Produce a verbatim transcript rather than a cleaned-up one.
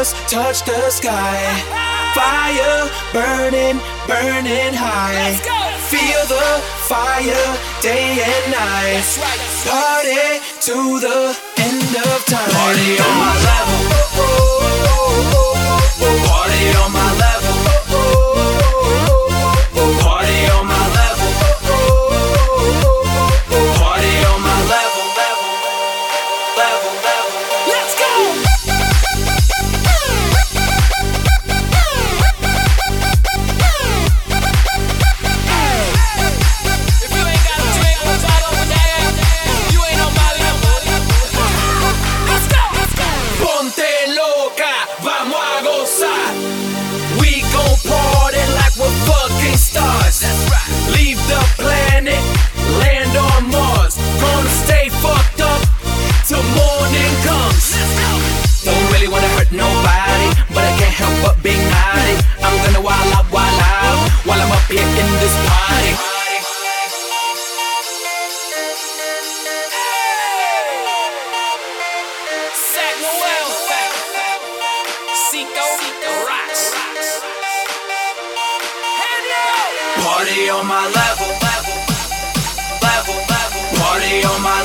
stars touch the sky. Fire burning, burning high. Feel the fire day and night. Party to the end of time. Party on my level. Party on my level. Party on my level. Party on my level, level, level, level. Let's go! If you ain't got a drink, what's all over there? You ain't nobody, nobody. Let's go! Let's go! Ponte loca, vamos a gozar. We gon' party like we're fucking stars. That's right. Leave the planet, land on Mars. Gonna stay fucked up till morning comes. Don't really wanna hurt nobody, but I can't help but be naughty. I'm gonna wild out, wild out, while I'm up here in this party. Sac Noel, Cico, Rocks. Party on my level, level, level, level. Party on my